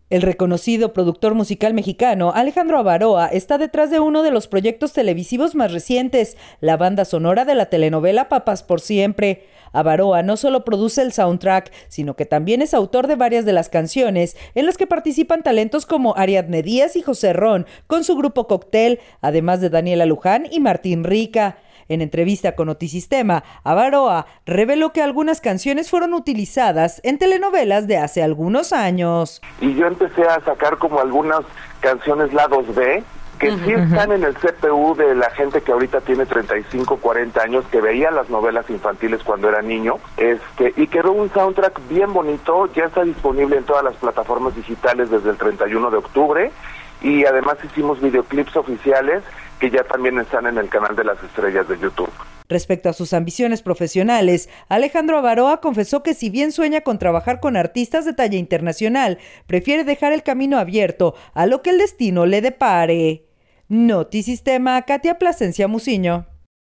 El reconocido productor musical mexicano Alejandro Avaroa está detrás de uno de los proyectos televisivos más recientes, la banda sonora de la telenovela Papás por Siempre. Avaroa no solo produce el soundtrack, sino que también es autor de varias de las canciones en las que participan talentos como Ariadne Díaz y José Ron, con su grupo Cóctel, además de Daniela Luján y Martín Rica. En entrevista con Notisistema, Avaroa reveló que algunas canciones fueron utilizadas en telenovelas de hace algunos años. Y yo empecé a sacar como algunas canciones lados B, que sí están en el CPU de la gente que ahorita tiene 35, 40 años, que veía las novelas infantiles cuando era niño, y que era un soundtrack bien bonito, ya está disponible en todas las plataformas digitales desde el 31 de octubre, y además hicimos videoclips oficiales que ya también están en el canal de las estrellas de YouTube. Respecto a sus ambiciones profesionales, Alejandro Avaroa confesó que si bien sueña con trabajar con artistas de talla internacional, prefiere dejar el camino abierto a lo que el destino le depare. Notisistema, Katia Plasencia Muciño.